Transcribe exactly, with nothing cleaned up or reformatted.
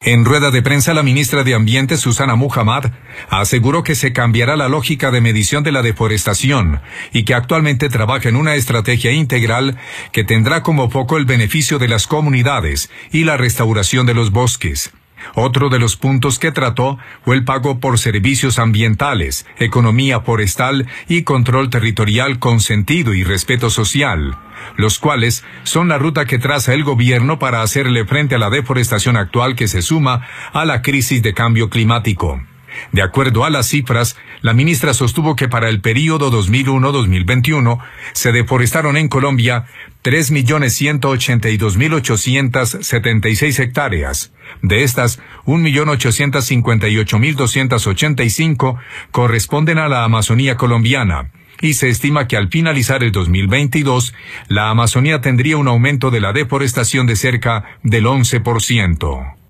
En rueda de prensa, la ministra de Ambiente, Susana Muhammad, aseguró que se cambiará la lógica de medición de la deforestación y que actualmente trabaja en una estrategia integral que tendrá como foco el beneficio de las comunidades y la restauración de los bosques. Otro de los puntos que trató fue el pago por servicios ambientales, economía forestal y control territorial con sentido y respeto social, los cuales son la ruta que traza el gobierno para hacerle frente a la deforestación actual que se suma a la crisis de cambio climático. De acuerdo a las cifras, la ministra sostuvo que para el período dos mil uno a dos mil veintiuno se deforestaron en Colombia tres millones ciento ochenta y dos mil ochocientas setenta y seis hectáreas. De estas, un millón ochocientos cincuenta y ocho mil doscientos ochenta y cinco corresponden a la Amazonía colombiana, y se estima que al finalizar el dos mil veintidós, la Amazonía tendría un aumento de la deforestación de cerca del once por ciento.